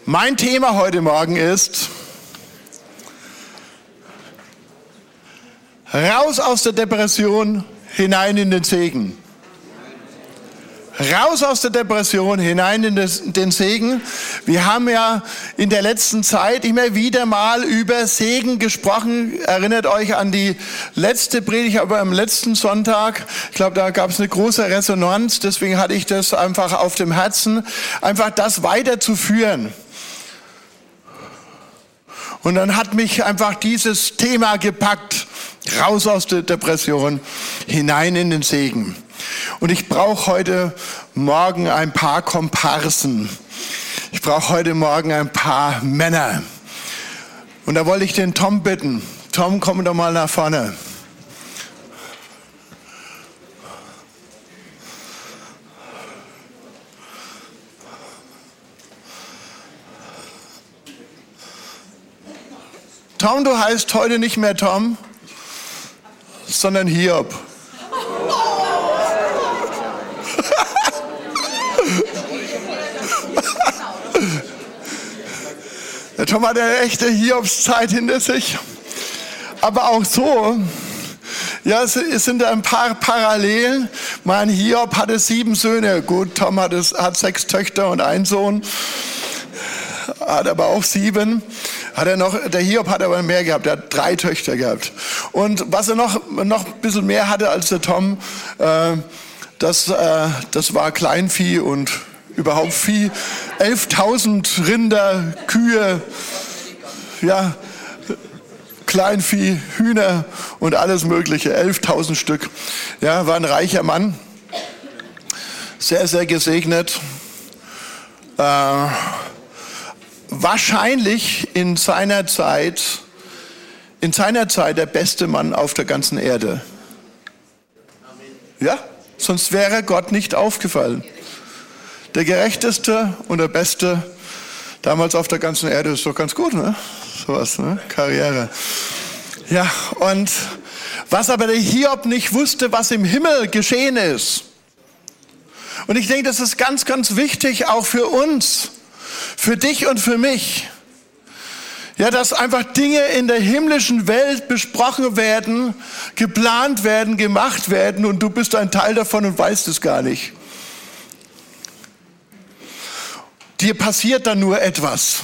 Mein Thema heute Morgen ist: Raus aus der Depression, hinein in den Segen. Raus aus der Depression, hinein in den Segen. Wir haben ja in der letzten Zeit immer wieder mal über Segen gesprochen. Erinnert euch an die letzte Predigt, aber am letzten Sonntag. Ich glaube, da gab es eine große Resonanz. Deswegen hatte ich das einfach auf dem Herzen, einfach das weiterzuführen. Und dann hat mich einfach dieses Thema gepackt. Raus aus der Depression, hinein in den Segen. Und ich brauche heute Morgen ein paar Komparsen. Ich brauche heute Morgen ein paar Männer. Und da wollte ich den Tom bitten. Tom, komm doch mal nach vorne. Tom, du heißt heute nicht mehr Tom, sondern Hiob. Der Tom hat eine echte Hiobszeit hinter sich. Aber auch so, ja, es sind ein paar Parallelen. Mein Hiob hatte 7 Söhne. Gut, Tom hat 6 Töchter und einen Sohn. Hat aber auch 7. Der Hiob hat aber mehr gehabt, er hat 3 Töchter gehabt. Und was er noch ein bisschen mehr hatte als der Tom, das war Kleinvieh und überhaupt Vieh. 11.000 Rinder, Kühe, ja, Kleinvieh, Hühner und alles Mögliche. 11.000 Stück. Ja, war ein reicher Mann. Sehr, sehr gesegnet. Wahrscheinlich in seiner Zeit der beste Mann auf der ganzen Erde. Ja, sonst wäre Gott nicht aufgefallen. Der gerechteste und der beste damals auf der ganzen Erde ist doch ganz gut, ne? Sowas, ne? Karriere. Ja, und was aber der Hiob nicht wusste, was im Himmel geschehen ist. Und ich denke, das ist ganz, ganz wichtig auch für uns. Für dich und für mich. Ja, dass einfach Dinge in der himmlischen Welt besprochen werden, geplant werden, gemacht werden und du bist ein Teil davon und weißt es gar nicht. Dir passiert dann nur etwas.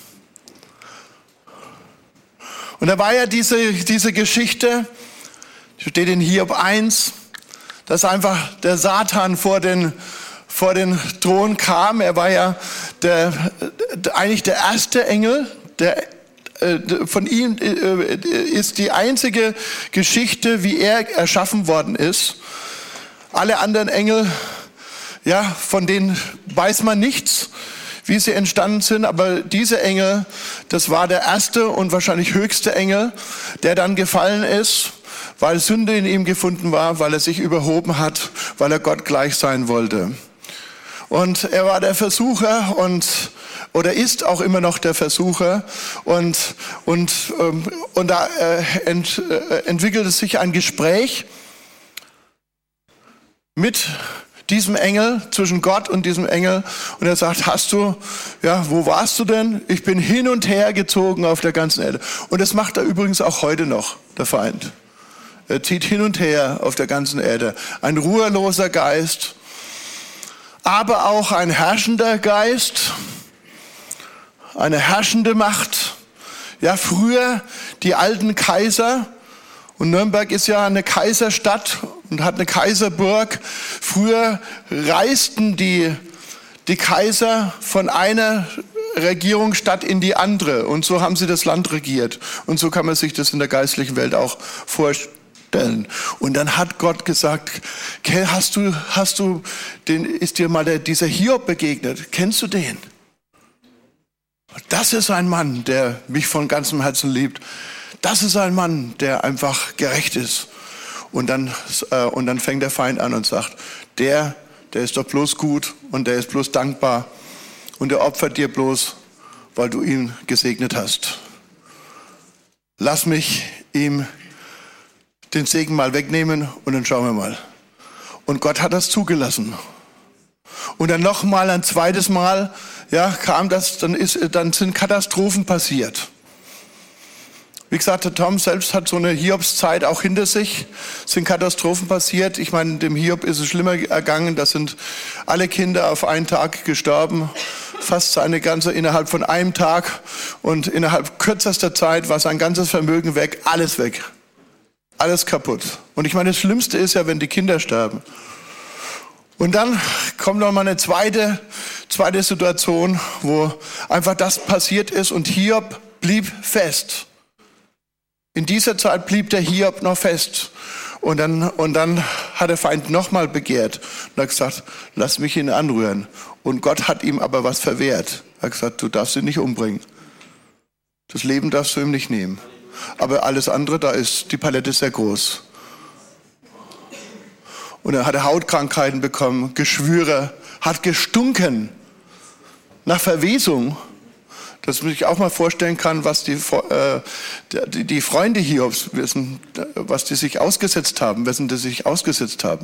Und da war ja diese Geschichte, steht in Hiob 1, dass einfach der Satan vor den Thron kam. Er war ja eigentlich der erste Engel. Von ihm ist die einzige Geschichte, wie er erschaffen worden ist. Alle anderen Engel, ja, von denen weiß man nichts, wie sie entstanden sind. Aber diese Engel, das war der erste und wahrscheinlich höchste Engel, der dann gefallen ist, weil Sünde in ihm gefunden war, weil er sich überhoben hat, weil er Gott gleich sein wollte. Und er war der Versucher oder ist auch immer noch der Versucher und da entwickelte sich ein Gespräch mit diesem Engel, zwischen Gott und diesem Engel, und er sagt, wo warst du denn? Ich bin hin und her gezogen auf der ganzen Erde. Und das macht er übrigens auch heute noch, der Feind. Er zieht hin und her auf der ganzen Erde. Ein ruheloser Geist, aber auch ein herrschender Geist, eine herrschende Macht. Ja, früher die alten Kaiser, und Nürnberg ist ja eine Kaiserstadt und hat eine Kaiserburg. Früher reisten die Kaiser von einer Regierungsstadt in die andere und so haben sie das Land regiert. Und so kann man sich das in der geistlichen Welt auch vorstellen. Und dann hat Gott gesagt, ist dir mal dieser Hiob begegnet? Kennst du den? Das ist ein Mann, der mich von ganzem Herzen liebt. Das ist ein Mann, der einfach gerecht ist. Und dann fängt der Feind an und sagt, der ist doch bloß gut und der ist bloß dankbar und der opfert dir bloß, weil du ihn gesegnet hast. Lass mich ihm den Segen mal wegnehmen und dann schauen wir mal. Und Gott hat das zugelassen. Und dann noch mal ein zweites Mal, ja, dann sind Katastrophen passiert. Wie gesagt, der Tom selbst hat so eine Hiobszeit auch hinter sich. Es sind Katastrophen passiert. Ich meine, dem Hiob ist es schlimmer ergangen. Da sind alle Kinder auf einen Tag gestorben. Fast seine ganze innerhalb von einem Tag. Und innerhalb kürzester Zeit war sein ganzes Vermögen weg. Alles weg. Alles kaputt. Und ich meine, das Schlimmste ist ja, wenn die Kinder sterben. Und dann kommt noch mal eine zweite Situation, wo einfach das passiert ist und Hiob blieb fest. In dieser Zeit blieb der Hiob noch fest. Und dann hat der Feind nochmal begehrt und hat gesagt, lass mich ihn anrühren. Und Gott hat ihm aber was verwehrt. Er hat gesagt, du darfst ihn nicht umbringen. Das Leben darfst du ihm nicht nehmen. Aber alles andere, da ist die Palette sehr groß. Und er hatte Hautkrankheiten bekommen, Geschwüre, hat gestunken nach Verwesung. Dass man sich auch mal vorstellen kann, was die Freunde Hiobs wissen, was die sich ausgesetzt haben, wessen die sich ausgesetzt haben.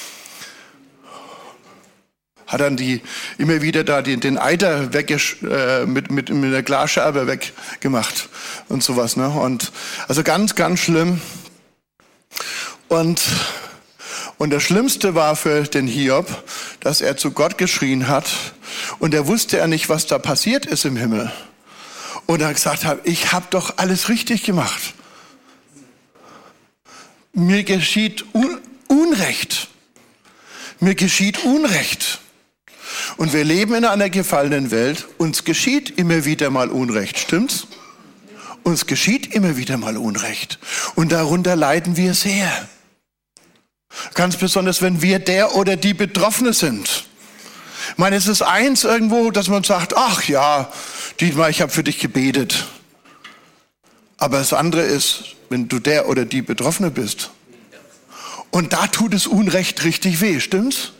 Hat dann immer wieder da den Eiter mit der Glasscherbe weggemacht und sowas. Ne? Und also ganz, ganz schlimm. Und das Schlimmste war für den Hiob, dass er zu Gott geschrien hat und er wusste ja nicht, was da passiert ist im Himmel. Und er gesagt hat, ich habe doch alles richtig gemacht. Mir geschieht Unrecht. Mir geschieht Unrecht. Und wir leben in einer gefallenen Welt. Uns geschieht immer wieder mal Unrecht, stimmt's? Uns geschieht immer wieder mal Unrecht. Und darunter leiden wir sehr. Ganz besonders, wenn wir der oder die Betroffene sind. Ich meine, es ist eins irgendwo, dass man sagt, ach ja, Dietmar, ich habe für dich gebetet. Aber das andere ist, wenn du der oder die Betroffene bist. Und da tut es Unrecht richtig weh, stimmt's?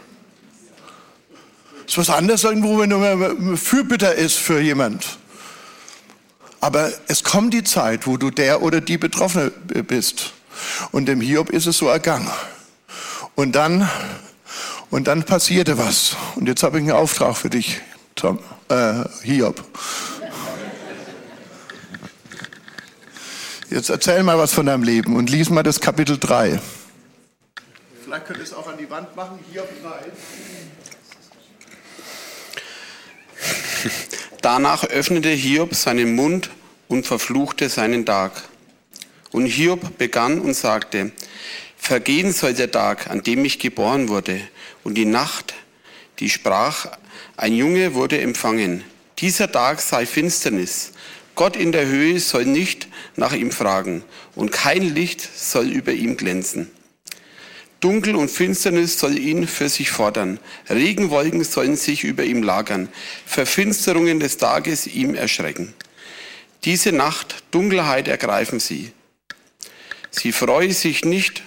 Das ist was anderes irgendwo, wenn du Fürbitter ist für jemand. Aber es kommt die Zeit, wo du der oder die Betroffene bist. Und dem Hiob ist es so ergangen. Und dann passierte was. Und jetzt habe ich einen Auftrag für dich, Hiob. Jetzt erzähl mal was von deinem Leben und lies mal das Kapitel 3. Vielleicht könnt ihr es auch an die Wand machen, Hiob 3. Danach öffnete Hiob seinen Mund und verfluchte seinen Tag. Und Hiob begann und sagte, vergehen soll der Tag, an dem ich geboren wurde, und die Nacht, die sprach, ein Junge wurde empfangen. Dieser Tag sei Finsternis. Gott in der Höhe soll nicht nach ihm fragen, und kein Licht soll über ihm glänzen. Dunkel und Finsternis soll ihn für sich fordern. Regenwolken sollen sich über ihm lagern. Verfinsterungen des Tages ihm erschrecken. Diese Nacht, Dunkelheit ergreifen sie. Sie freue sich nicht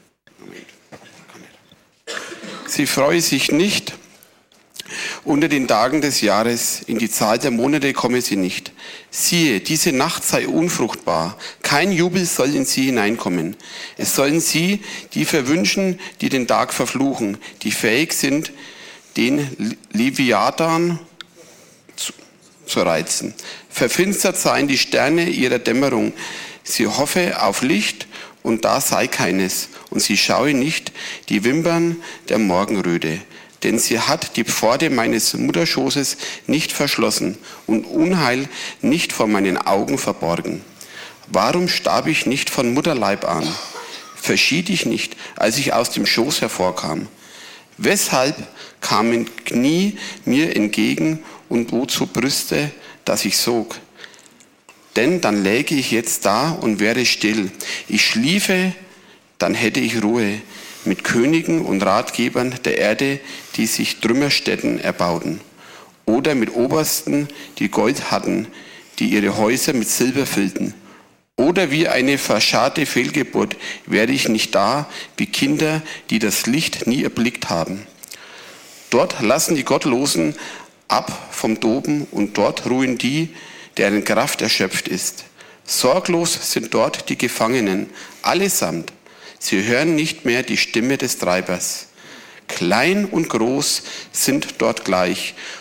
unter den Tagen des Jahres, in die Zahl der Monate komme sie nicht. Siehe, diese Nacht sei unfruchtbar, kein Jubel soll in sie hineinkommen. Es sollen sie, die verwünschen, die den Tag verfluchen, die fähig sind, den Leviathan zu reizen. Verfinstert seien die Sterne ihrer Dämmerung. Sie hoffe auf Licht, und da sei keines, und sie schaue nicht die Wimpern der Morgenröte. Denn sie hat die Pforte meines Mutterschoßes nicht verschlossen und Unheil nicht vor meinen Augen verborgen. Warum starb ich nicht von Mutterleib an? Verschied ich nicht, als ich aus dem Schoß hervorkam? Weshalb kamen Knie mir entgegen und wozu Brüste, dass ich sog? Denn dann läge ich jetzt da und wäre still. Ich schliefe, dann hätte ich Ruhe. Mit Königen und Ratgebern der Erde, die sich Trümmerstätten erbauten. Oder mit Obersten, die Gold hatten, die ihre Häuser mit Silber füllten. Oder wie eine verscharrte Fehlgeburt wäre ich nicht da, wie Kinder, die das Licht nie erblickt haben. Dort lassen die Gottlosen ab vom Toben und dort ruhen die, deren Kraft erschöpft ist. Sorglos sind dort die Gefangenen, allesamt. Sie hören nicht mehr die Stimme des Treibers. Klein und groß sind dort gleich,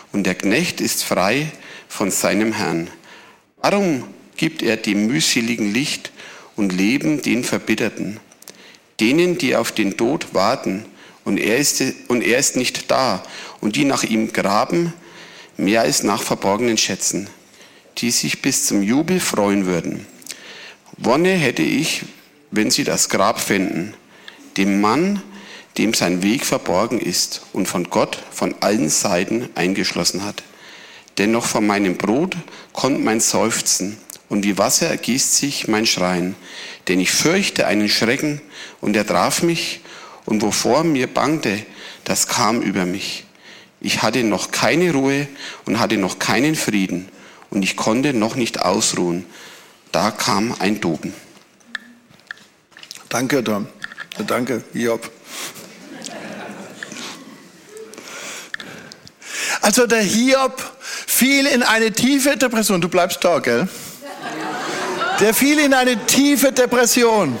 und der Knecht ist frei von seinem Herrn. Warum gibt er dem mühseligen Licht und Leben den Verbitterten, denen, die auf den Tod warten, und er ist nicht da, und die nach ihm graben, mehr als nach verborgenen Schätzen, die sich bis zum Jubel freuen würden. Wonne hätte ich, wenn sie das Grab fänden, dem Mann, dem sein Weg verborgen ist und von Gott von allen Seiten eingeschlossen hat. Dennoch von meinem Brot kommt mein Seufzen, und wie Wasser ergießt sich mein Schreien. Denn ich fürchte einen Schrecken, und er traf mich, und wovor mir bangte, das kam über mich. Ich hatte noch keine Ruhe und hatte noch keinen Frieden, und ich konnte noch nicht ausruhen. Da kam ein Toben. Danke, Tom. Danke, Hiob. Also der Hiob fiel in eine tiefe Depression. Du bleibst da, gell? Der fiel in eine tiefe Depression.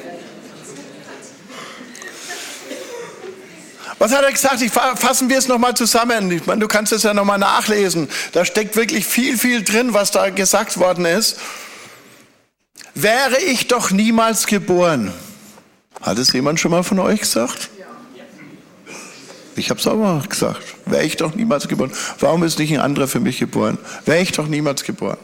Was hat er gesagt? Fassen wir es nochmal zusammen. Ich meine, du kannst es ja nochmal nachlesen. Da steckt wirklich viel drin, was da gesagt worden ist. Wäre ich doch niemals geboren. Hat es jemand schon mal von euch gesagt? Ich habe es auch mal gesagt. Wäre ich doch niemals geboren. Warum ist nicht ein anderer für mich geboren? Wäre ich doch niemals geboren.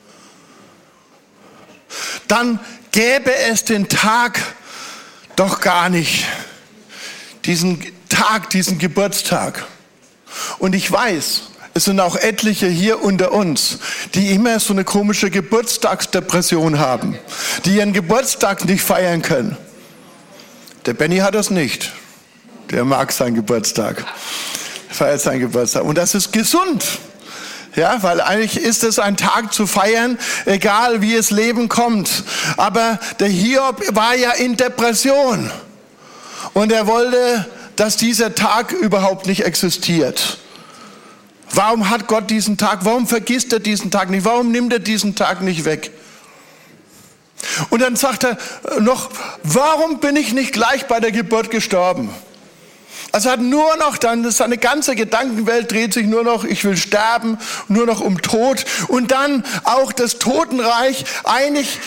Dann gäbe es den Tag doch gar nicht. Diesen Tag, diesen Geburtstag. Und ich weiß, es sind auch etliche hier unter uns, die immer so eine komische Geburtstagsdepression haben, die ihren Geburtstag nicht feiern können. Der Benny hat das nicht. Der mag seinen Geburtstag, feiert seinen Geburtstag. Und das ist gesund. Ja, weil eigentlich ist es ein Tag zu feiern, egal wie es Leben kommt. Aber der Hiob war ja in Depression. Und er wollte, dass dieser Tag überhaupt nicht existiert. Warum hat Gott diesen Tag? Warum vergisst er diesen Tag nicht? Warum nimmt er diesen Tag nicht weg? Und dann sagt er noch, warum bin ich nicht gleich bei der Geburt gestorben? Also hat nur noch dann, seine ganze Gedankenwelt dreht sich nur noch, ich will sterben, nur noch um Tod. Und dann auch das Totenreich, eigentlich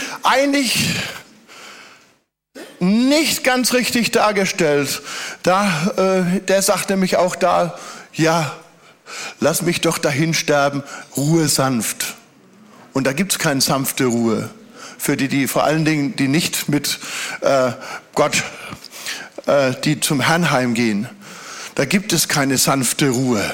nicht ganz richtig dargestellt. Der sagt nämlich auch da, ja, lass mich doch dahin sterben, Ruhe sanft. Und da gibt es keine sanfte Ruhe. Für die vor allen Dingen, die nicht mit Gott, die zum Herrn heimgehen. Da gibt es keine sanfte Ruhe.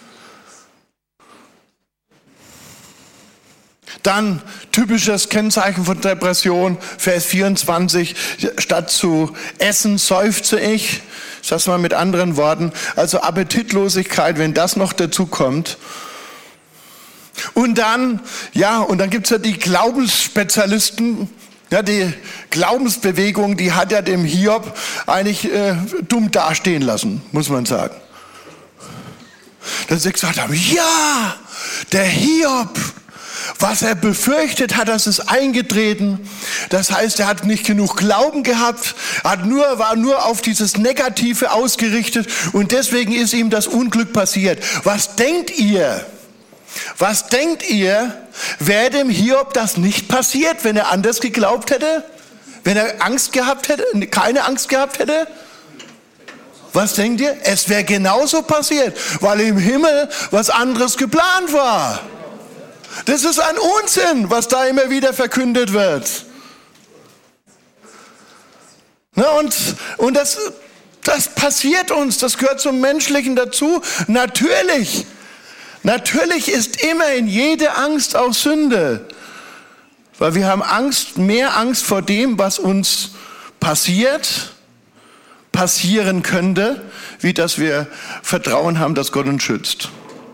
Dann typisches Kennzeichen von Depression, Vers 24, statt zu essen seufze ich. Ich sage es mal mit anderen Worten, also Appetitlosigkeit, wenn das noch dazu kommt. Und dann gibt es ja die Glaubensspezialisten, ja, die Glaubensbewegung, die hat ja dem Hiob eigentlich dumm dastehen lassen, muss man sagen. Dass sie gesagt haben, ja, der Hiob, was er befürchtet hat, das ist eingetreten. Das heißt, er hat nicht genug Glauben gehabt, war nur auf dieses Negative ausgerichtet und deswegen ist ihm das Unglück passiert. Was denkt ihr, wäre dem Hiob das nicht passiert, wenn er anders geglaubt hätte? Wenn er Angst gehabt hätte, keine Angst gehabt hätte? Was denkt ihr? Es wäre genauso passiert, weil im Himmel was anderes geplant war. Das ist ein Unsinn, was da immer wieder verkündet wird. Na, und das passiert uns, das gehört zum Menschlichen dazu. Natürlich ist immerhin jede Angst auch Sünde. Weil wir haben mehr Angst vor dem, was uns passieren könnte, wie dass wir Vertrauen haben, dass Gott uns schützt.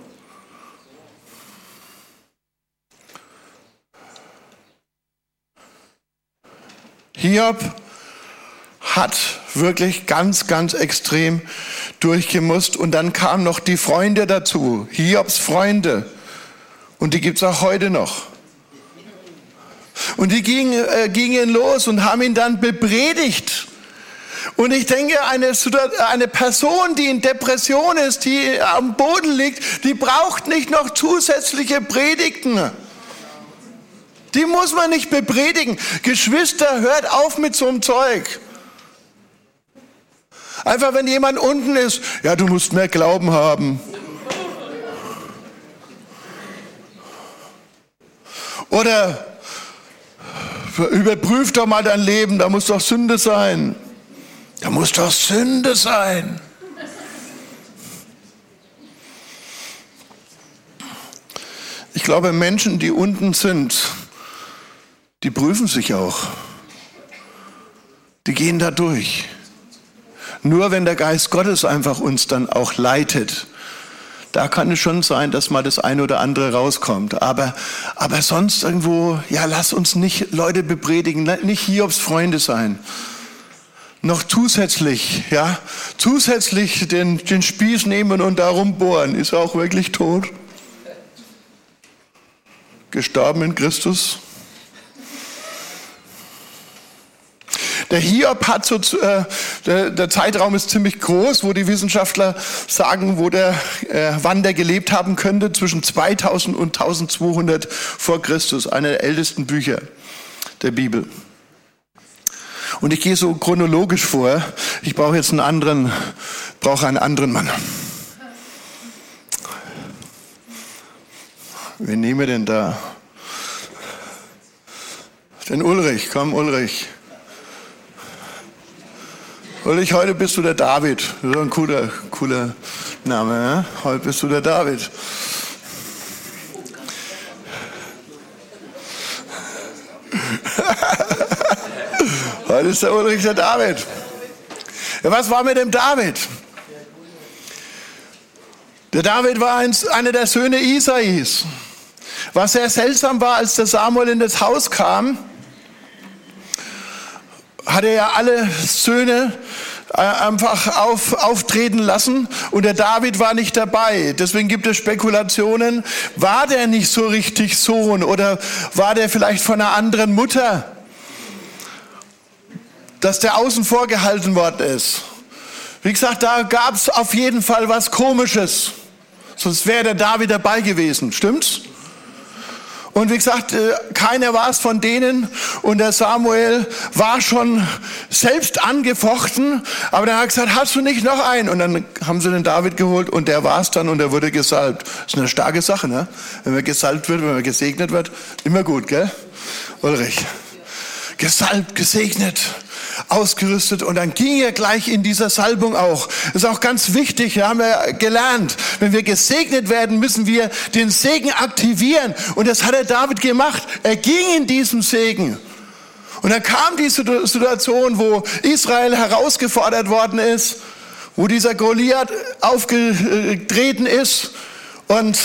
Hiob hat wirklich ganz extrem durchgemusst und dann kamen noch die Freunde dazu, Hiobs Freunde, und die gibt es auch heute noch. Und die gingen los und haben ihn dann bepredigt. Und ich denke, eine Person, die in Depression ist, die am Boden liegt, die braucht nicht noch zusätzliche Predigten. Die muss man nicht bepredigen. Geschwister, hört auf mit so einem Zeug. Einfach, wenn jemand unten ist, ja, du musst mehr Glauben haben. Oder überprüf doch mal dein Leben, da muss doch Sünde sein. Da muss doch Sünde sein. Ich glaube, Menschen, die unten sind, die prüfen sich auch. Die gehen da durch. Nur wenn der Geist Gottes einfach uns dann auch leitet, da kann es schon sein, dass mal das eine oder andere rauskommt. Aber sonst irgendwo, ja, lass uns nicht Leute bepredigen, nicht Hiobs Freunde sein. Noch zusätzlich den Spieß nehmen und da rumbohren. Ist er auch wirklich tot? Gestorben in Christus? Der Hiob hat der Zeitraum ist ziemlich groß, wo die Wissenschaftler sagen, wann der gelebt haben könnte, zwischen 2000 und 1200 vor Christus, einer der ältesten Bücher der Bibel. Und ich gehe so chronologisch vor. Ich brauche jetzt einen anderen Mann. Wen nehmen wir denn da? Den Ulrich, komm Ulrich. Ulrich, heute bist du der David. Das ist ein cooler Name. Ne? Heute bist du der David. Heute ist der Ulrich der David. Ja, was war mit dem David? Der David war einer der Söhne Isais. Was sehr seltsam war, als der Samuel in das Haus kam, hat er ja alle Söhne einfach auftreten lassen und der David war nicht dabei. Deswegen gibt es Spekulationen, war der nicht so richtig Sohn oder war der vielleicht von einer anderen Mutter, dass der außen vor gehalten worden ist. Wie gesagt, da gab es auf jeden Fall was Komisches, sonst wäre der David dabei gewesen, stimmt's? Und wie gesagt, keiner war es von denen und der Samuel war schon selbst angefochten, aber dann hat er gesagt, hast du nicht noch einen? Und dann haben sie den David geholt und der war es dann und er wurde gesalbt. Das ist eine starke Sache, ne? Wenn man gesalbt wird, wenn man gesegnet wird, immer gut, gell? Ulrich. Gesalbt, gesegnet, ausgerüstet und dann ging er gleich in dieser Salbung auch. Das ist auch ganz wichtig, da haben wir gelernt. Wenn wir gesegnet werden, müssen wir den Segen aktivieren. Und das hat der David gemacht. Er ging in diesem Segen. Und dann kam die Situation, wo Israel herausgefordert worden ist, wo dieser Goliath aufgetreten ist und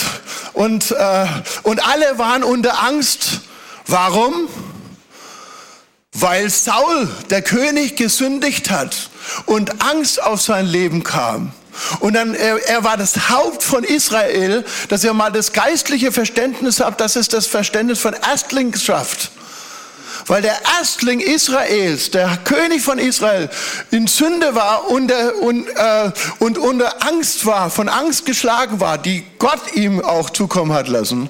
alle waren unter Angst. Warum? Weil Saul, der König, gesündigt hat und Angst auf sein Leben kam. Und dann, er war das Haupt von Israel, dass ihr mal das geistliche Verständnis habt, das ist das Verständnis von Erstlingschaft. Weil der Erstling Israels, der König von Israel, in Sünde war und unter Angst war, von Angst geschlagen war, die Gott ihm auch zukommen hat lassen,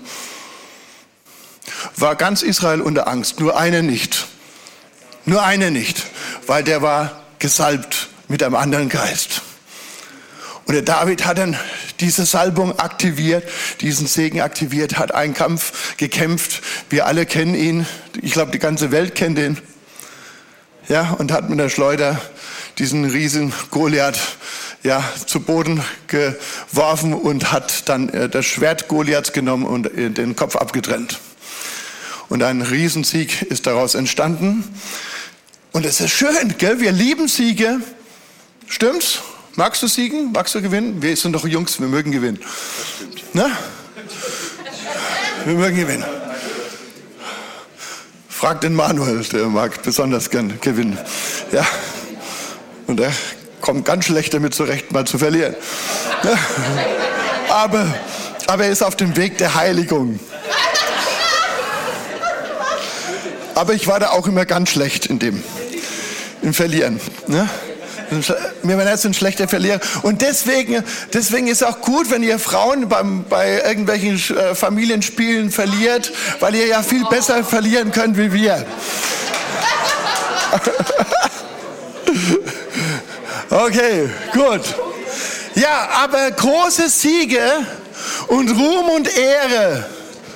war ganz Israel unter Angst, nur einer nicht. Nur einer nicht, weil der war gesalbt mit einem anderen Geist. Und der David hat dann diese Salbung aktiviert, diesen Segen aktiviert, hat einen Kampf gekämpft. Wir alle kennen ihn. Ich glaube, die ganze Welt kennt ihn. Ja, und hat mit der Schleuder diesen riesen Goliath zu Boden geworfen und hat dann das Schwert Goliaths genommen und den Kopf abgetrennt. Und ein Riesensieg ist daraus entstanden. Und es ist schön, gell? Wir lieben Siege. Stimmt's? Magst du siegen? Magst du gewinnen? Wir sind doch Jungs, wir mögen gewinnen. Das stimmt. Ne? Wir mögen gewinnen. Frag den Manuel, der mag besonders gern gewinnen. Ja. Und er kommt ganz schlecht damit zurecht, mal zu verlieren. Ne? Aber er ist auf dem Weg der Heiligung. Aber ich war da auch immer ganz schlecht im Verlieren. Ne? Wir werden jetzt ein schlechter Verlierer. Und deswegen ist auch gut, wenn ihr Frauen bei irgendwelchen Familienspielen verliert, weil ihr ja viel besser verlieren könnt wie wir. Okay, gut. Ja, aber große Siege und Ruhm und Ehre.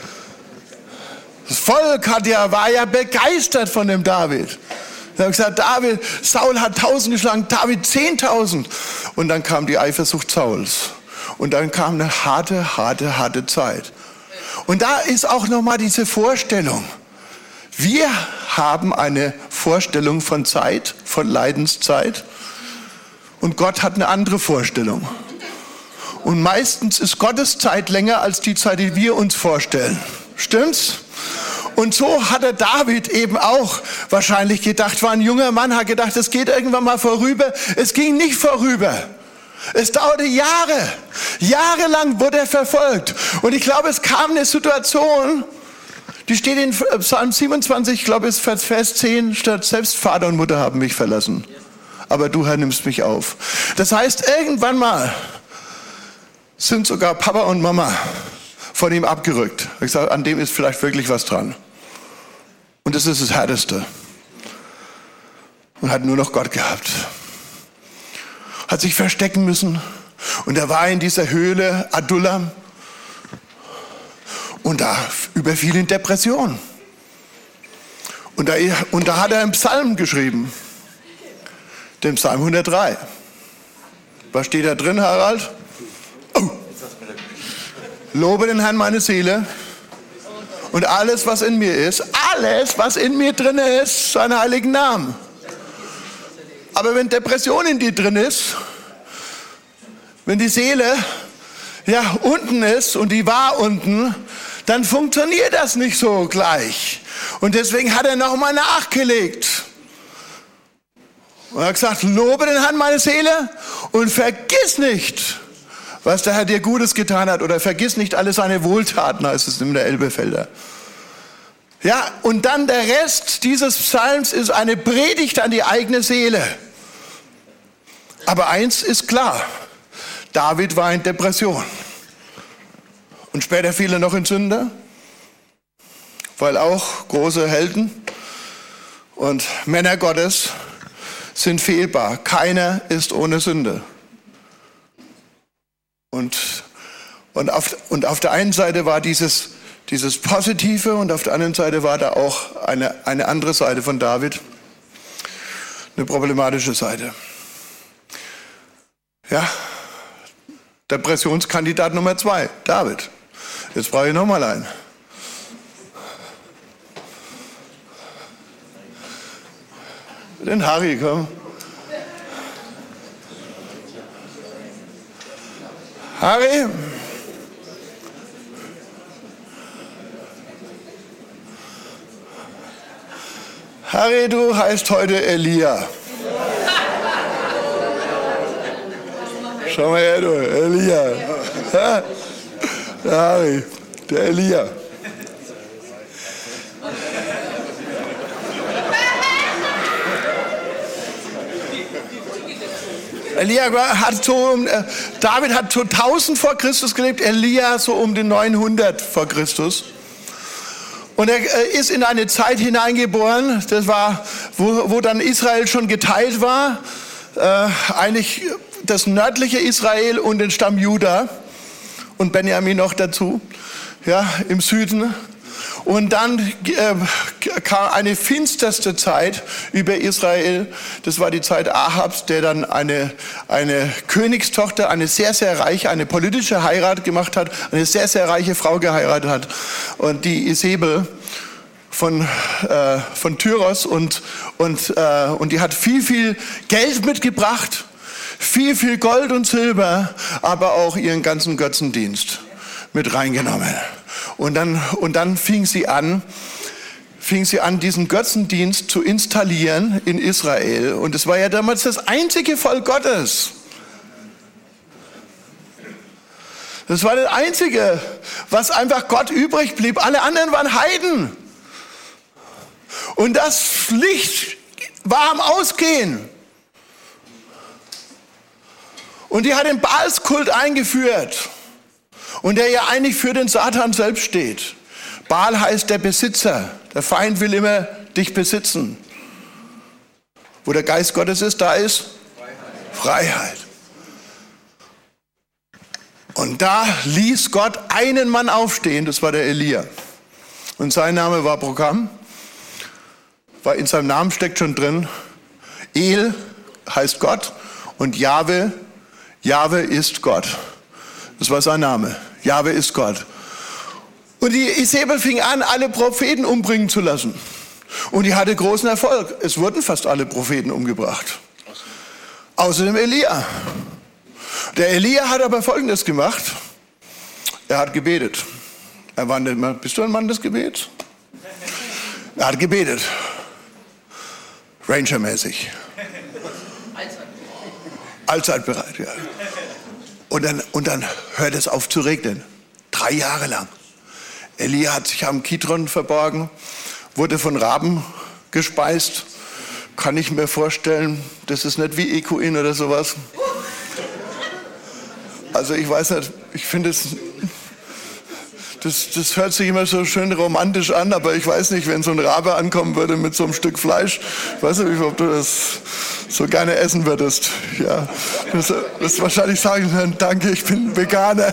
Das Volk war ja begeistert von dem David. Er hat gesagt, Saul hat 1000 geschlagen, David 10.000. Und dann kam die Eifersucht Sauls. Und dann kam eine harte Zeit. Und da ist auch nochmal diese Vorstellung. Wir haben eine Vorstellung von Zeit, von Leidenszeit. Und Gott hat eine andere Vorstellung. Und meistens ist Gottes Zeit länger als die Zeit, die wir uns vorstellen. Stimmt's? Und so hat der David eben auch wahrscheinlich gedacht, war ein junger Mann, hat gedacht, es geht irgendwann mal vorüber. Es ging nicht vorüber. Es dauerte Jahre. Jahrelang wurde er verfolgt. Und ich glaube, es kam eine Situation, die steht in Psalm 27, ich glaube, es ist Vers 10, statt selbst Vater und Mutter haben mich verlassen. Aber du, Herr, nimmst mich auf. Das heißt, irgendwann mal sind sogar Papa und Mama von ihm abgerückt. Ich sage, an dem ist vielleicht wirklich was dran. Und das ist das Härteste. Und hat nur noch Gott gehabt. Hat sich verstecken müssen. Und er war in dieser Höhle Adullam. Und da überfiel ihn Depression. Und da hat er einen Psalm geschrieben. Den Psalm 103. Was steht da drin, Harald? Oh. Lobe den Herrn meine Seele und alles, was in mir ist, alles, was in mir drin ist, seinen heiligen Namen. Aber wenn Depression in dir drin ist, wenn die Seele ja unten ist und die war unten, dann funktioniert das nicht so gleich. Und deswegen hat er nochmal nachgelegt. Und er hat gesagt, lobe den Herrn meine Seele und vergiss nicht, was der Herr dir Gutes getan hat. Oder vergiss nicht alle seine Wohltaten, heißt es in der Elbefelder. Ja, und dann der Rest dieses Psalms ist eine Predigt an die eigene Seele. Aber eins ist klar, David war in Depression. Und später fiel er noch in Sünde, weil auch große Helden und Männer Gottes sind fehlbar. Keiner ist ohne Sünde. Und auf der einen Seite war dieses Positive und auf der anderen Seite war da auch eine andere Seite von David, eine problematische Seite. Ja, Depressionskandidat Nummer 2, David. Jetzt brauche ich nochmal einen. Den Harry, komm. Harry? Harry, du heißt heute Elia. Schau mal her, du, Elia. Ja? Der Harry, der Elia. David hat so 1000 vor Christus gelebt, Elia so um den 900 vor Christus. Und er ist in eine Zeit hineingeboren, das war, wo dann Israel schon geteilt war, eigentlich das nördliche Israel und den Stamm Juda und Benjamin noch dazu, ja, im Süden. Und dann kam eine finsterste Zeit über Israel. Das war die Zeit Ahabs, der dann eine Königstochter, eine sehr, sehr reiche, eine politische Heirat gemacht hat, eine sehr, sehr reiche Frau geheiratet hat. Und die Isabel von Tyros und die hat viel Geld mitgebracht, viel Gold und Silber, aber auch ihren ganzen Götzendienst mit reingenommen. Und dann fing sie an, diesen Götzendienst zu installieren in Israel. Und es war ja damals das einzige Volk Gottes. Das war das Einzige, was einfach Gott übrig blieb. Alle anderen waren Heiden. Und das Licht war am Ausgehen. Und die hat den Baalskult eingeführt. Und der ja eigentlich für den Satan selbst steht. Baal heißt der Besitzer. Der Feind will immer dich besitzen. Wo der Geist Gottes ist, da ist Freiheit. Und da ließ Gott einen Mann aufstehen, das war der Elia. Und sein Name war Programm. Weil in seinem Namen steckt schon drin, El heißt Gott und Jahwe ist Gott. Das war sein Name. Jahwe ist Gott. Und die Isabel fing an, alle Propheten umbringen zu lassen. Und die hatte großen Erfolg. Es wurden fast alle Propheten umgebracht. Außer dem Elia. Der Elia hat aber Folgendes gemacht. Er hat gebetet. Bist du ein Mann des Gebets? Er hat gebetet. Ranger-mäßig. Allzeitbereit, ja. Und dann hört es auf zu regnen. 3 Jahre lang. Elia hat sich am Kidron verborgen, wurde von Raben gespeist. Kann ich mir vorstellen, das ist nicht wie Ekuin oder sowas. Also ich weiß nicht, ich finde das hört sich immer so schön romantisch an, aber ich weiß nicht, wenn so ein Rabe ankommen würde mit so einem Stück Fleisch, ich weiß nicht, ob du das so gerne essen würdest. Ja, du wirst wahrscheinlich sagen, danke, ich bin Veganer.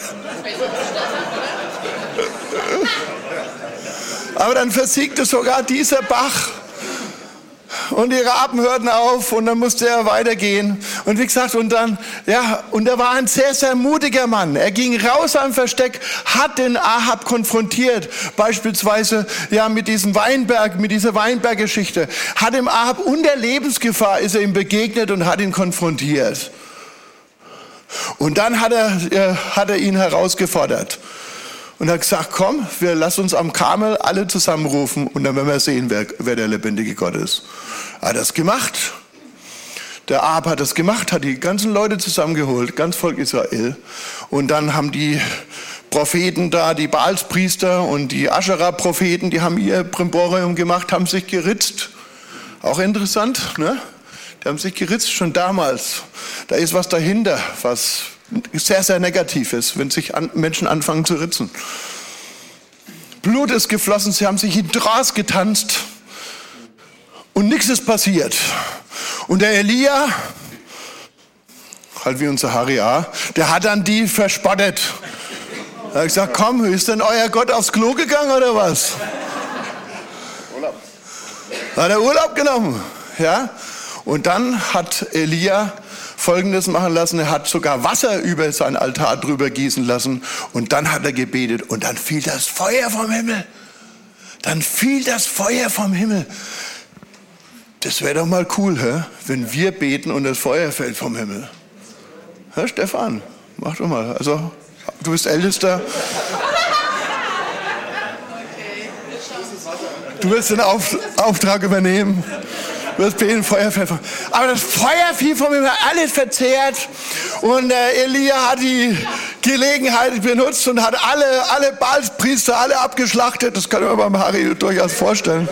Aber dann versiegte sogar dieser Bach. Und die Raben hörten auf und dann musste er weitergehen. Und wie gesagt, und er war ein sehr, sehr mutiger Mann. Er ging raus am Versteck, hat den Ahab konfrontiert. Beispielsweise, mit diesem Weinberg, mit dieser Weinberggeschichte. Hat dem Ahab unter Lebensgefahr ist er ihm begegnet und hat ihn konfrontiert. Und dann hat er ihn herausgefordert. Und hat gesagt, komm, lass uns am Karmel alle zusammenrufen und dann werden wir sehen, wer der lebendige Gott ist. Er hat das gemacht. Der Ahab hat das gemacht, hat die ganzen Leute zusammengeholt, ganz Volk Israel. Und dann haben die Propheten da, die Baalspriester und die Aschera-Propheten, die haben ihr Brimborium gemacht, haben sich geritzt. Auch interessant, ne? Die haben sich geritzt schon damals. Da ist was dahinter, was sehr, sehr negativ ist, wenn sich Menschen anfangen zu ritzen. Blut ist geflossen, sie haben sich in Draß getanzt und nichts ist passiert. Und der Elia, halt wie unser Harry A., der hat dann die verspottet. Er hat gesagt, komm, ist denn euer Gott aufs Klo gegangen oder was? Urlaub. Hat er Urlaub genommen, ja? Und dann hat Elia Folgendes machen lassen, er hat sogar Wasser über sein Altar drüber gießen lassen und dann hat er gebetet und dann fiel das Feuer vom Himmel. Dann fiel das Feuer vom Himmel. Das wäre doch mal cool, wenn wir beten und das Feuer fällt vom Himmel. Stefan, mach doch mal. Also, du bist Ältester. Du wirst den Auftrag übernehmen. Das Feuer. Aber das Feuer fiel vom Himmel, alles verzehrt. Und Elia hat die Gelegenheit benutzt und hat alle Baalspriester, alle abgeschlachtet. Das kann man beim Harry durchaus vorstellen.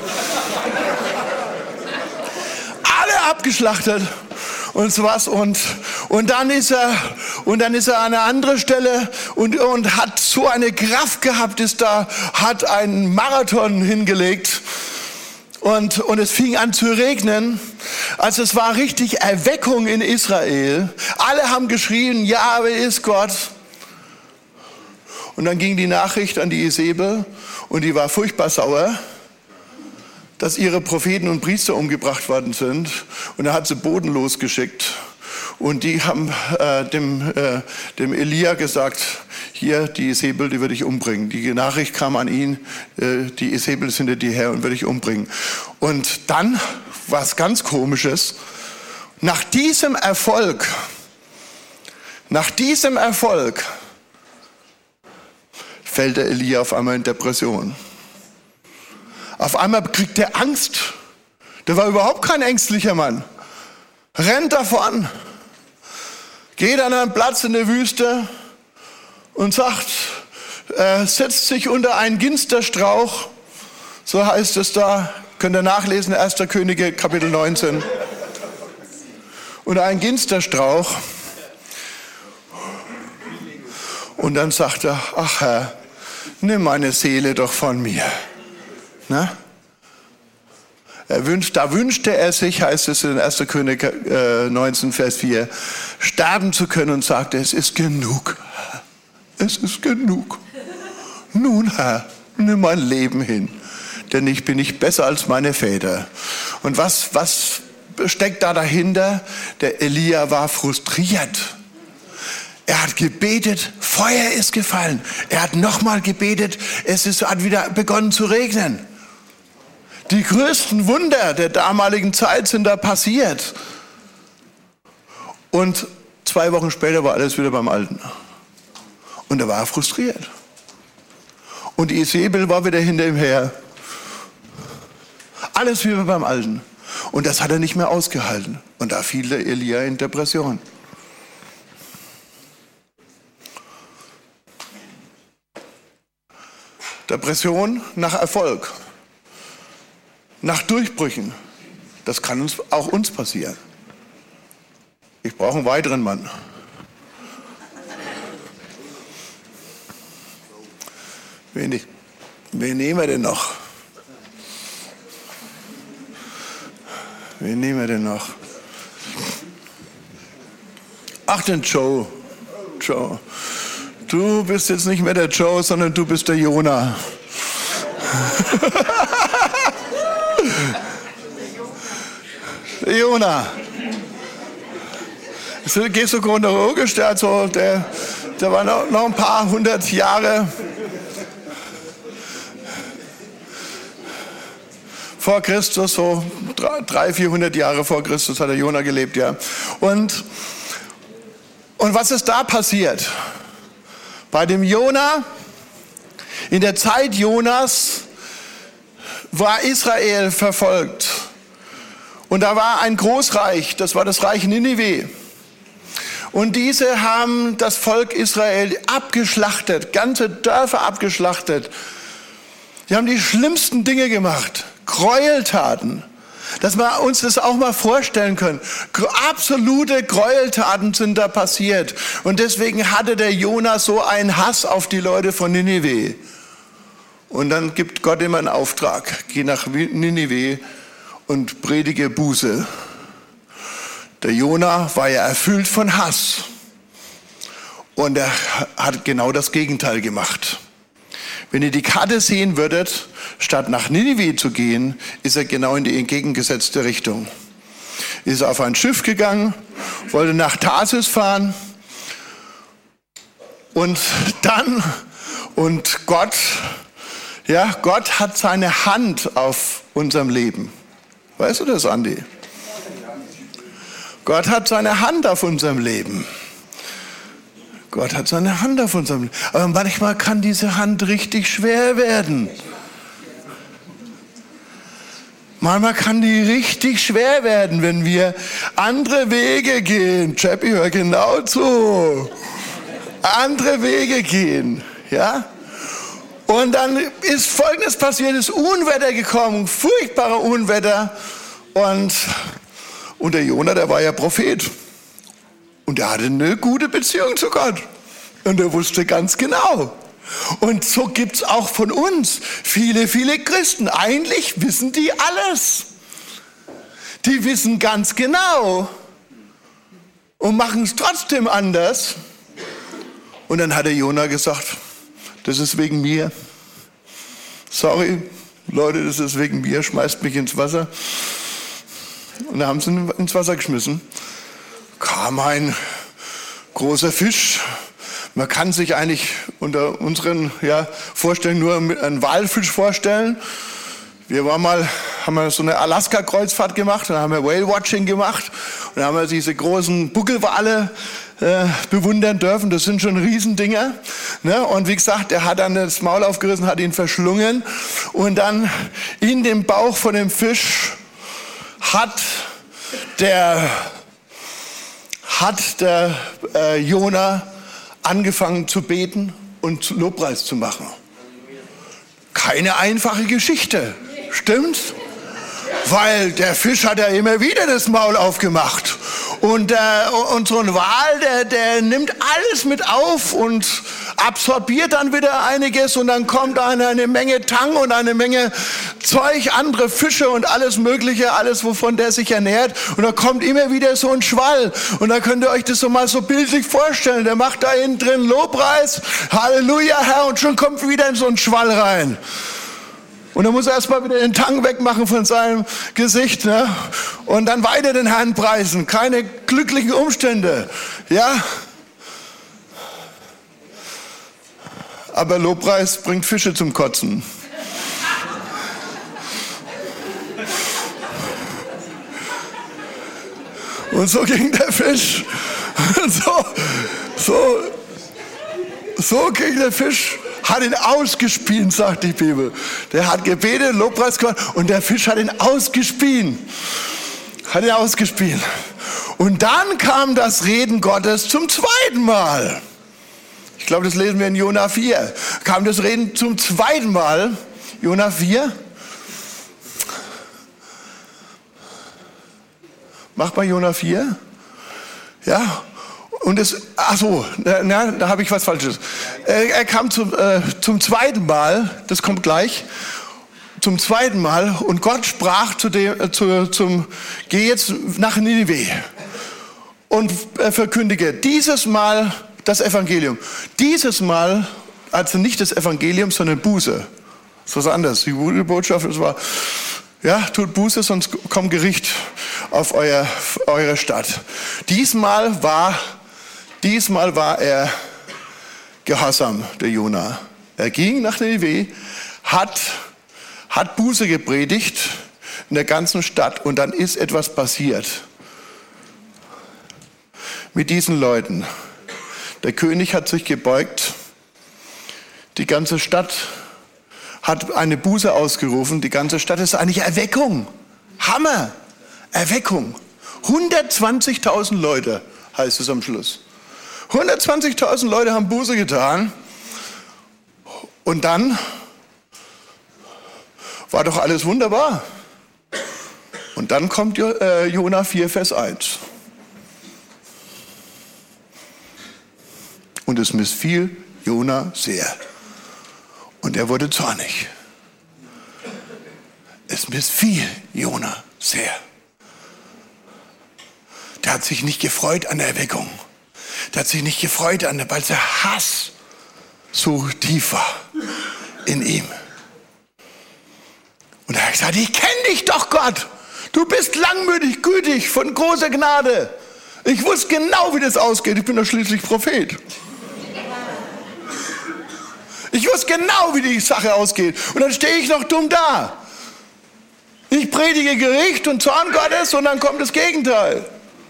Alle abgeschlachtet. Und sowas. Und dann ist er an eine andere Stelle und hat so eine Kraft gehabt, hat einen Marathon hingelegt. Und es fing an zu regnen. Also es war richtig Erweckung in Israel. Alle haben geschrien, Jahwe ist Gott. Und dann ging die Nachricht an die Isabel und die war furchtbar sauer, dass ihre Propheten und Priester umgebracht worden sind. Und er hat sie bodenlos geschickt. Und die haben dem Elia gesagt, hier, die Isabel, die würde ich umbringen. Die Nachricht kam an ihn, die Isabel ist hinter dir her und würde ich umbringen. Und dann, was ganz Komisches, nach diesem Erfolg, fällt der Elia auf einmal in Depression. Auf einmal kriegt er Angst. Der war überhaupt kein ängstlicher Mann. Rennt davon, geht an einen Platz in der Wüste und sagt, setzt sich unter einen Ginsterstrauch, so heißt es da, könnt ihr nachlesen, 1. Könige, Kapitel 19. Unter einen Ginsterstrauch Und dann sagt er, ach Herr, nimm meine Seele doch von mir. Na? Da wünschte er sich, heißt es in 1. König 19, Vers 4, sterben zu können und sagte, es ist genug. Es ist genug. Nun, Herr, nimm mein Leben hin, denn ich bin nicht besser als meine Väter. Und was steckt da dahinter? Der Elia war frustriert. Er hat gebetet, Feuer ist gefallen. Er hat nochmal gebetet, hat wieder begonnen zu regnen. Die größten Wunder der damaligen Zeit sind da passiert. Und 2 Wochen später war alles wieder beim Alten. Und er war frustriert. Und Isabel war wieder hinter ihm her. Alles wieder beim Alten. Und das hat er nicht mehr ausgehalten. Und da fiel der Elia in Depression. Depression nach Erfolg. Nach Durchbrüchen, das kann auch uns passieren. Ich brauche einen weiteren Mann. Wen nehmen wir denn noch? Wen nehmen wir denn noch? Ach, den Joe. Joe. Du bist jetzt nicht mehr der Joe, sondern du bist der Jona. Jona. Das geht so chronologisch, der war noch ein paar 100 Jahre vor Christus, so 300-400 Jahre vor Christus hat der Jona gelebt, ja. Und was ist da passiert? Bei dem Jona, in der Zeit Jonas, war Israel verfolgt. Und da war ein Großreich, das war das Reich Ninive. Und diese haben das Volk Israel abgeschlachtet, ganze Dörfer abgeschlachtet. Die haben die schlimmsten Dinge gemacht, Gräueltaten. Dass wir uns das auch mal vorstellen können. Absolute Gräueltaten sind da passiert. Und deswegen hatte der Jona so einen Hass auf die Leute von Ninive. Und dann gibt Gott ihm einen Auftrag. Geh nach Ninive und predige Buße. Der Jona war ja erfüllt von Hass. Und er hat genau das Gegenteil gemacht. Wenn ihr die Karte sehen würdet, statt nach Ninive zu gehen, ist er genau in die entgegengesetzte Richtung. Ist auf ein Schiff gegangen, wollte nach Tarsis fahren und Gott hat seine Hand auf unserem Leben. Weißt du das, Andi? Gott hat seine Hand auf unserem Leben. Gott hat seine Hand auf unserem Leben. Aber manchmal kann diese Hand richtig schwer werden. Manchmal kann die richtig schwer werden, wenn wir andere Wege gehen. Chappy, hör genau zu. Andere Wege gehen, ja? Und dann ist Folgendes passiert, ist Unwetter gekommen, furchtbare Unwetter. Und der Jona, der war ja Prophet. Und er hatte eine gute Beziehung zu Gott. Und er wusste ganz genau. Und so gibt es auch von uns viele, viele Christen. Eigentlich wissen die alles. Die wissen ganz genau und machen es trotzdem anders. Und dann hat der Jona gesagt, das ist wegen mir. Sorry, Leute, das ist wegen mir. Schmeißt mich ins Wasser. Und da haben sie ihn ins Wasser geschmissen. Kam ein großer Fisch. Man kann sich eigentlich unter unseren Vorstellungen nur einen Walfisch vorstellen. Wir haben wir so eine Alaska-Kreuzfahrt gemacht, dann haben wir Whale-Watching gemacht und dann haben wir diese großen Buckelwale bewundern dürfen. Das sind schon Riesendinger. Ne? Und wie gesagt, er hat dann das Maul aufgerissen, hat ihn verschlungen und dann in dem Bauch von dem Fisch hat der Jona angefangen zu beten und Lobpreis zu machen. Keine einfache Geschichte, stimmt's? Weil der Fisch hat ja immer wieder das Maul aufgemacht. Und so ein Wal, der nimmt alles mit auf und absorbiert dann wieder einiges und dann kommt eine Menge Tang und eine Menge Zeug, andere Fische und alles Mögliche, alles, wovon der sich ernährt. Und da kommt immer wieder so ein Schwall. Und da könnt ihr euch das so mal so bildlich vorstellen. Der macht da innen drin Lobpreis, Halleluja, Herr, und schon kommt wieder in so ein Schwall rein. Und dann muss er erstmal wieder den Tang wegmachen von seinem Gesicht, ne? Und dann weiter den Herrn preisen. Keine glücklichen Umstände, ja? Aber Lobpreis bringt Fische zum Kotzen. Und so ging der Fisch. So ging der Fisch. Hat ihn ausgespien, sagt die Bibel. Der hat gebetet, Lobpreis gemacht und der Fisch hat ihn ausgespien. Und dann kam das Reden Gottes zum zweiten Mal. Ich glaube, das lesen wir in Jona 4. Kam das Reden zum zweiten Mal. Jona 4. Macht mal Jona 4. Ja. Und da habe ich was Falsches. Er kam zum zweiten Mal, das kommt gleich, zum zweiten Mal und Gott sprach geh jetzt nach Ninive und verkündige dieses Mal das Evangelium. Dieses Mal, also nicht das Evangelium, sondern Buße. Das ist was anderes. Die gute Botschaft, das war, ja, tut Buße, sonst kommt Gericht auf eure Stadt. Diesmal war er gehorsam, der Jona. Er ging nach Ninive, hat Buße gepredigt in der ganzen Stadt und dann ist etwas passiert mit diesen Leuten. Der König hat sich gebeugt, die ganze Stadt hat eine Buße ausgerufen, die ganze Stadt ist eigentlich Erweckung. Hammer, Erweckung. 120.000 Leute heißt es am Schluss. 120.000 Leute haben Buße getan und dann war doch alles wunderbar. Und dann kommt Jona 4, Vers 1. Und es missfiel Jona sehr. Und er wurde zornig. Es missfiel Jona sehr. Der hat sich nicht gefreut an der Erweckung. Der hat sich nicht gefreut weil der Hass so tief war in ihm. Und er hat gesagt, ich kenne dich doch, Gott. Du bist langmütig, gütig, von großer Gnade. Ich wusste genau, wie das ausgeht. Ich bin doch schließlich Prophet. Ich wusste genau, wie die Sache ausgeht. Und dann stehe ich noch dumm da. Ich predige Gericht und Zorn Gottes und dann kommt das Gegenteil.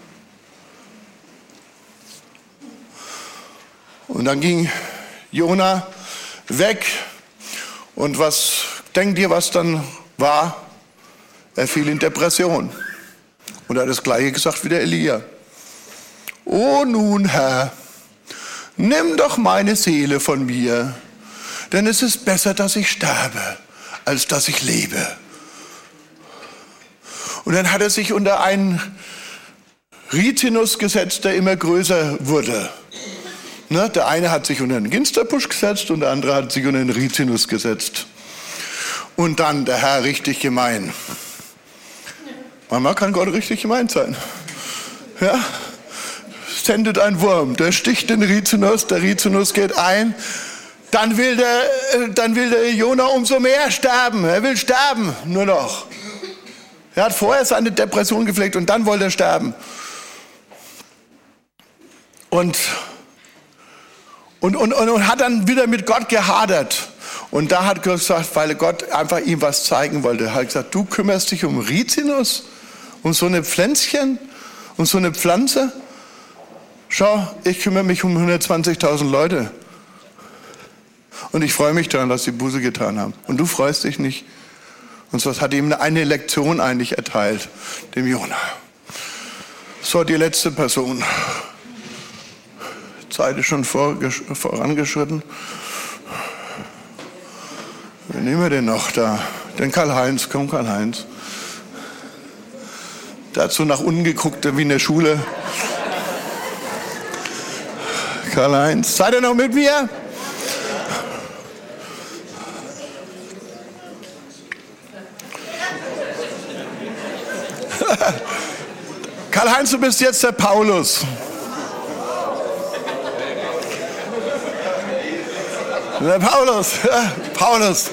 Und dann ging Jona weg. Und was denkt ihr, was dann war? Er fiel in Depression. Und er hat das Gleiche gesagt wie der Elia. O nun, Herr, nimm doch meine Seele von mir, denn es ist besser, dass ich sterbe, als dass ich lebe. Und dann hat er sich unter einen Rizinus gesetzt, der immer größer wurde. Ne, der eine hat sich unter einen Ginsterbusch gesetzt und der andere hat sich unter einen Rizinus gesetzt. Und dann der Herr richtig gemein. Manchmal kann Gott richtig gemein sein. Ja? Sendet ein Wurm, der sticht den Rizinus, der Rizinus geht ein. Dann will der Jona umso mehr sterben. Er will sterben, nur noch. Er hat vorher seine Depression gepflegt und dann wollte er sterben. Und hat dann wieder mit Gott gehadert. Und da hat Gott gesagt, weil Gott einfach ihm was zeigen wollte, hat gesagt, du kümmerst dich um Rizinus, um so eine Pflänzchen, um so eine Pflanze. Schau, ich kümmere mich um 120.000 Leute. Und ich freue mich daran, dass sie Buße getan haben. Und du freust dich nicht. Und so hat ihm eine Lektion eigentlich erteilt, dem Jona. So, die letzte Person. Zeit ist schon vorangeschritten. Wen nehmen wir denn noch da? Den Karl-Heinz. Komm, Karl-Heinz. Der hat so nach unten geguckt, wie in der Schule. Karl-Heinz, seid ihr noch mit mir? Karl-Heinz, du bist jetzt der Paulus. Der Paulus, ja, Paulus.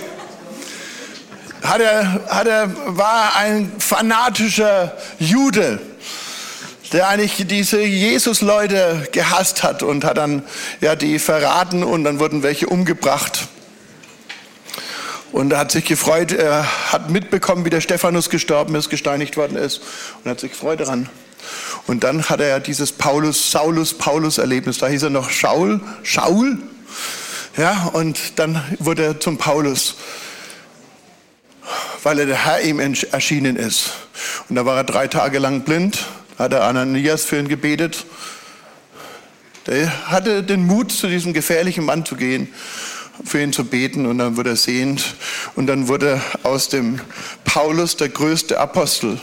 War ein fanatischer Jude, der eigentlich diese Jesus-Leute gehasst hat und hat dann die verraten und dann wurden welche umgebracht. Und er hat sich gefreut, er hat mitbekommen, wie der Stephanus gestorben ist, gesteinigt worden ist und hat sich gefreut daran. Und dann hat er dieses Saulus-Paulus-Erlebnis, da hieß er noch Shaul, ja, und dann wurde er zum Paulus, weil der Herr ihm erschienen ist. Und da war er 3 Tage lang blind, hat er Ananias für ihn gebetet. Der hatte den Mut, zu diesem gefährlichen Mann zu gehen, für ihn zu beten, und dann wurde er sehend. Und dann wurde aus dem Paulus der größte Apostel.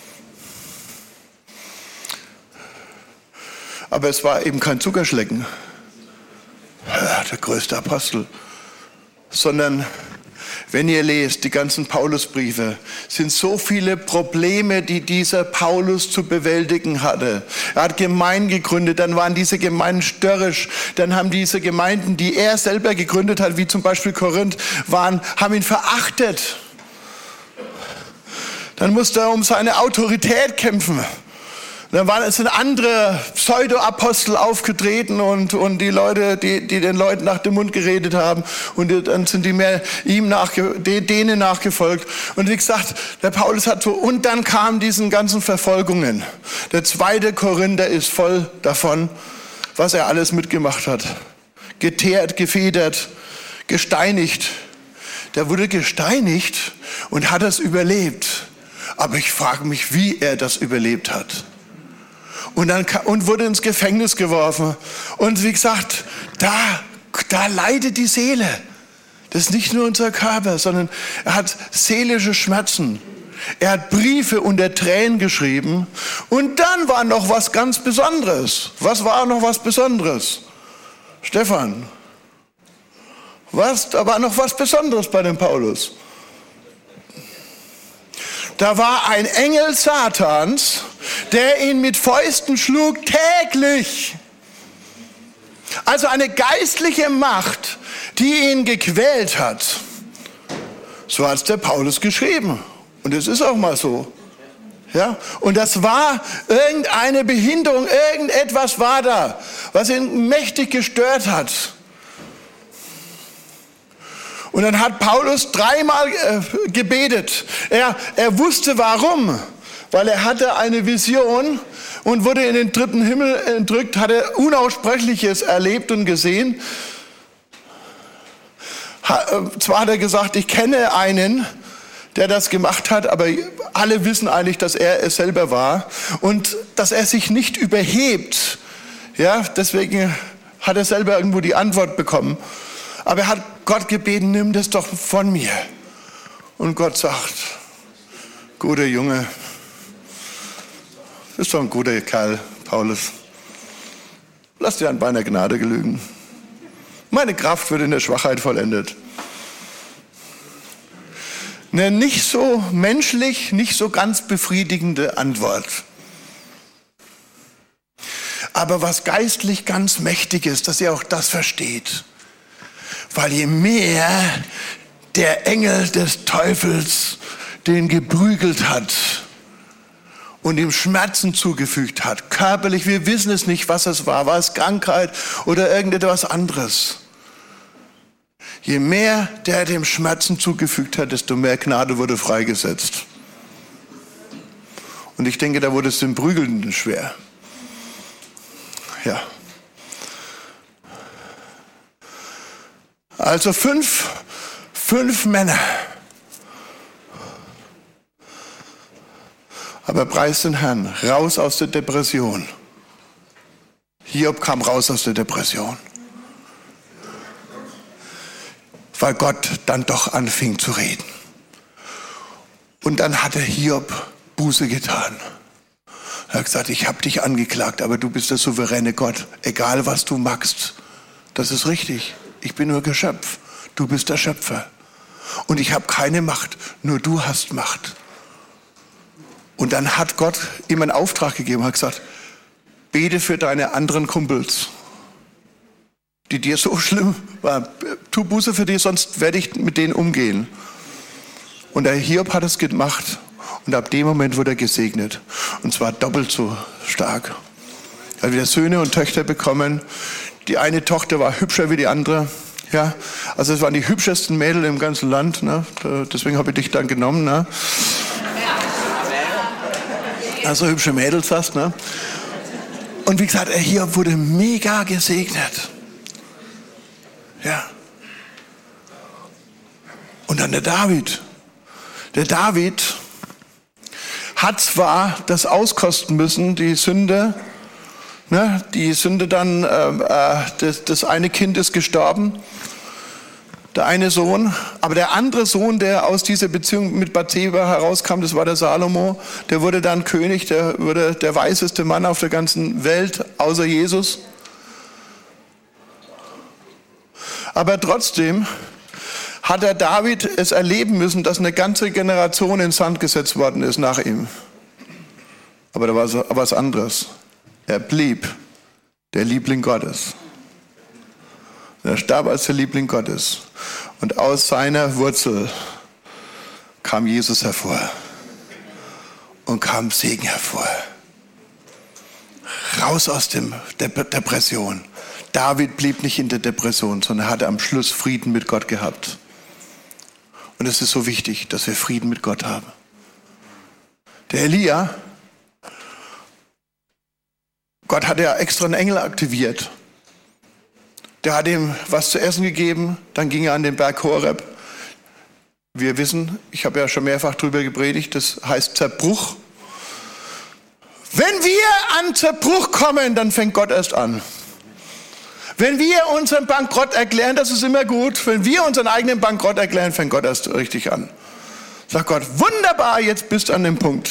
Aber es war eben kein Zuckerschlecken, der größte Apostel, sondern wenn ihr lest, die ganzen Paulusbriefe, sind so viele Probleme, die dieser Paulus zu bewältigen hatte. Er hat Gemeinden gegründet, dann waren diese Gemeinden störrisch, dann haben diese Gemeinden, die er selber gegründet hat, wie zum Beispiel Korinth, haben ihn verachtet. Dann musste er um seine Autorität kämpfen. Dann sind andere Pseudo-Apostel aufgetreten und die Leute, die den Leuten nach dem Mund geredet haben, und dann sind die mehr denen nachgefolgt. Und wie gesagt, der Paulus hat so, und dann kamen diesen ganzen Verfolgungen. Der 2. Korinther ist voll davon, was er alles mitgemacht hat. Geteert, gefedert, gesteinigt. Der wurde gesteinigt und hat es überlebt. Aber ich frage mich, wie er das überlebt hat. Und wurde ins Gefängnis geworfen. Und wie gesagt, da leidet die Seele. Das ist nicht nur unser Körper, sondern er hat seelische Schmerzen. Er hat Briefe unter Tränen geschrieben. Und dann war noch was ganz Besonderes. Was war noch was Besonderes? Stefan, da war noch was Besonderes bei dem Paulus. Da war ein Engel Satans, der ihn mit Fäusten schlug täglich. Also eine geistliche Macht, die ihn gequält hat. So hat es der Paulus geschrieben. Und es ist auch mal so. Ja? Und das war irgendeine Behinderung, irgendetwas war da, was ihn mächtig gestört hat. Und dann hat Paulus 3-mal gebetet. Er wusste warum. Weil er hatte eine Vision und wurde in den 3. Himmel entrückt, hatte Unaussprechliches erlebt und gesehen. Zwar hat er gesagt, ich kenne einen, der das gemacht hat, aber alle wissen eigentlich, dass er es selber war und dass er sich nicht überhebt. Ja, deswegen hat er selber irgendwo die Antwort bekommen. Aber er hat Gott gebeten, nimm das doch von mir. Und Gott sagt, guter Junge, bist doch ein guter Kerl, Paulus. Lass dir an meiner Gnade genügen. Meine Kraft wird in der Schwachheit vollendet. Eine nicht so menschlich, nicht so ganz befriedigende Antwort. Aber was geistlich ganz mächtig ist, dass ihr auch das versteht. Weil je mehr der Engel des Teufels den geprügelt hat und ihm Schmerzen zugefügt hat, körperlich, wir wissen es nicht, was es war es Krankheit oder irgendetwas anderes. Je mehr der dem Schmerzen zugefügt hat, desto mehr Gnade wurde freigesetzt. Und ich denke, da wurde es dem Prügelnden schwer. Ja. Also fünf Männer. Aber preis den Herrn, raus aus der Depression. Hiob kam raus aus der Depression. Weil Gott dann doch anfing zu reden. Und dann hatte Hiob Buße getan. Er hat gesagt, ich habe dich angeklagt, aber du bist der souveräne Gott. Egal, was du magst, das ist richtig. Ich bin nur Geschöpf. Du bist der Schöpfer. Und ich habe keine Macht, nur du hast Macht. Und dann hat Gott ihm einen Auftrag gegeben, hat gesagt, bete für deine anderen Kumpels, die dir so schlimm waren. Tu Buße für die, sonst werde ich mit denen umgehen. Und der Hiob hat es gemacht. Und ab dem Moment wurde er gesegnet. Und zwar doppelt so stark. Er hat wieder Söhne und Töchter bekommen. Die eine Tochter war hübscher wie die andere. Ja, also es waren die hübschesten Mädel im ganzen Land. Ne? Deswegen habe ich dich dann genommen. Ne? Also hübsche Mädels hast. Ne? Und wie gesagt, Hiob wurde mega gesegnet. Ja. Und dann der David. Der David hat zwar das auskosten müssen, die Sünde, ne, die Sünde dann, das eine Kind ist gestorben, der eine Sohn, aber der andere Sohn, der aus dieser Beziehung mit Bathseba herauskam, das war der Salomo, der wurde dann König, der wurde der weiseste Mann auf der ganzen Welt, außer Jesus. Aber trotzdem hat der David es erleben müssen, dass eine ganze Generation in Sand gesetzt worden ist nach ihm. Aber da war was anderes. Er blieb der Liebling Gottes. Er starb als der Liebling Gottes. Und aus seiner Wurzel kam Jesus hervor. Und kam Segen hervor. Raus aus der Depression. David blieb nicht in der Depression, sondern hatte am Schluss Frieden mit Gott gehabt. Und es ist so wichtig, dass wir Frieden mit Gott haben. Der Elia, Gott hat ja extra einen Engel aktiviert. Der hat ihm was zu essen gegeben, dann ging er an den Berg Horeb. Wir wissen, ich habe ja schon mehrfach darüber gepredigt, das heißt Zerbruch. Wenn wir an Zerbruch kommen, dann fängt Gott erst an. Wenn wir unseren Bankrott erklären, das ist immer gut. Wenn wir unseren eigenen Bankrott erklären, fängt Gott erst richtig an. Sagt Gott, wunderbar, jetzt bist du an dem Punkt.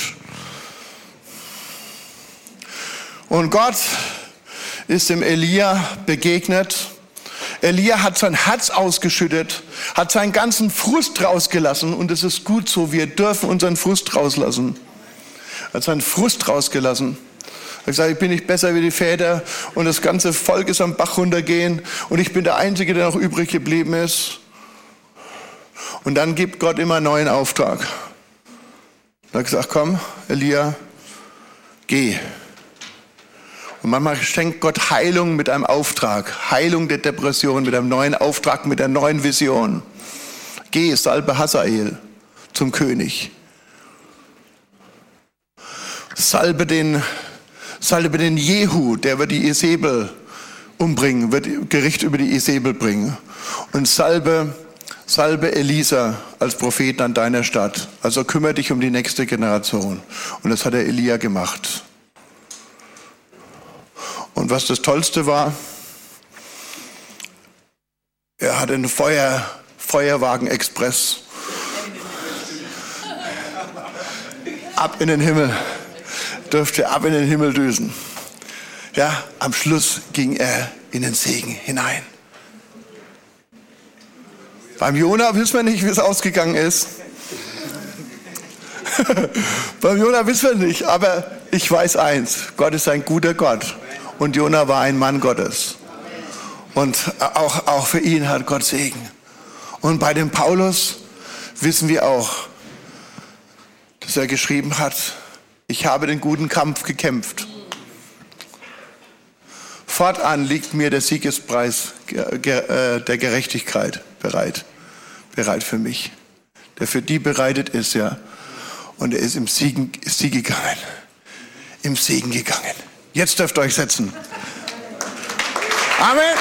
Und Gott ist dem Elia begegnet. Elia hat sein Herz ausgeschüttet, hat seinen ganzen Frust rausgelassen. Und es ist gut so, wir dürfen unseren Frust rauslassen. Er hat seinen Frust rausgelassen. Er hat gesagt, ich bin nicht besser wie die Väter und das ganze Volk ist am Bach runtergehen und ich bin der Einzige, der noch übrig geblieben ist. Und dann gibt Gott immer einen neuen Auftrag. Er hat gesagt, komm, Elia, geh. Und manchmal schenkt Gott Heilung mit einem Auftrag. Heilung der Depression mit einem neuen Auftrag, mit einer neuen Vision. Geh, salbe Hazael zum König. Salbe den Jehu, der wird die Isabel umbringen, wird Gericht über die Isabel bringen. Und salbe Elisa als Propheten an deiner Stadt. Also kümmere dich um die nächste Generation. Und das hat der Elia gemacht. Und was das Tollste war, er hat einen Feuerwagen-Express ab in den Himmel. Dürfte ab in den Himmel düsen. Ja, am Schluss ging er in den Segen hinein. Beim Jona wissen wir nicht, wie es ausgegangen ist. Beim Jona wissen wir nicht, aber ich weiß eins, Gott ist ein guter Gott. Und Jona war ein Mann Gottes. Und auch für ihn hat Gott Segen. Und bei dem Paulus wissen wir auch, dass er geschrieben hat, ich habe den guten Kampf gekämpft. Fortan liegt mir der Siegespreis der Gerechtigkeit bereit für mich. Der für die bereitet ist, ja. Und er ist im Segen gegangen. Im Segen gegangen. Jetzt dürft ihr euch setzen. Amen.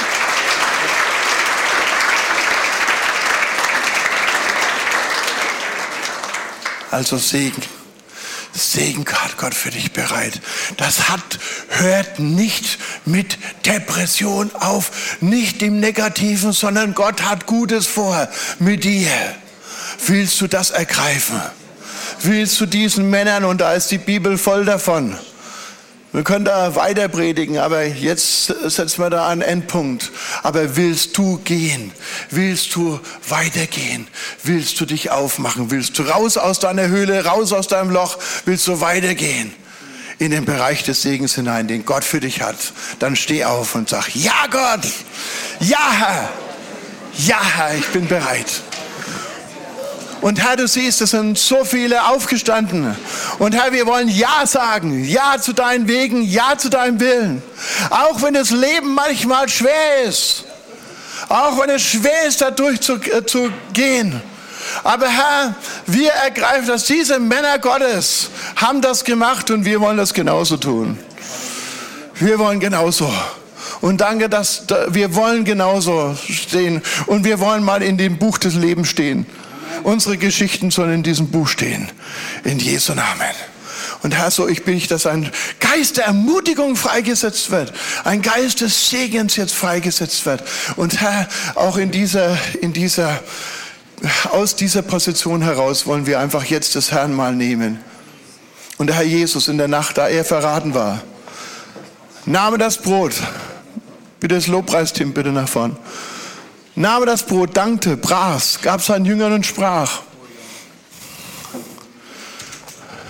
Also Segen. Segen hat Gott für dich bereit. Hört nicht mit Depression auf, nicht im Negativen, sondern Gott hat Gutes vor mit dir. Willst du das ergreifen? Willst du diesen Männern, und da ist die Bibel voll davon, Wir können da weiter predigen, aber jetzt setzen wir da einen Endpunkt. Aber willst du gehen? Willst du weitergehen? Willst du dich aufmachen? Willst du raus aus deiner Höhle, raus aus deinem Loch? Willst du weitergehen in den Bereich des Segens hinein, den Gott für dich hat? Dann steh auf und sag, ja Gott, ja Herr, ja Herr, ich bin bereit. Und Herr, du siehst, es sind so viele aufgestanden. Und Herr, wir wollen Ja sagen. Ja zu deinen Wegen, Ja zu deinem Willen. Auch wenn das Leben manchmal schwer ist. Auch wenn es schwer ist, da durchzugehen. Aber Herr, wir ergreifen das. Diese Männer Gottes haben das gemacht und wir wollen das genauso tun. Wir wollen genauso. Und danke, dass wir wollen genauso stehen. Und wir wollen mal in dem Buch des Lebens stehen. Unsere Geschichten sollen in diesem Buch stehen. In Jesu Namen. Und Herr, so ich bitte dich, dass ein Geist der Ermutigung freigesetzt wird. Ein Geist des Segens jetzt freigesetzt wird. Und Herr, auch aus dieser Position heraus wollen wir einfach jetzt das Herrn mal nehmen. Und der Herr Jesus in der Nacht, da er verraten war, nahm das Brot. Bitte das Lobpreisteam bitte nach vorn. Nahm das Brot, dankte, brach, gab seinen Jüngern und sprach: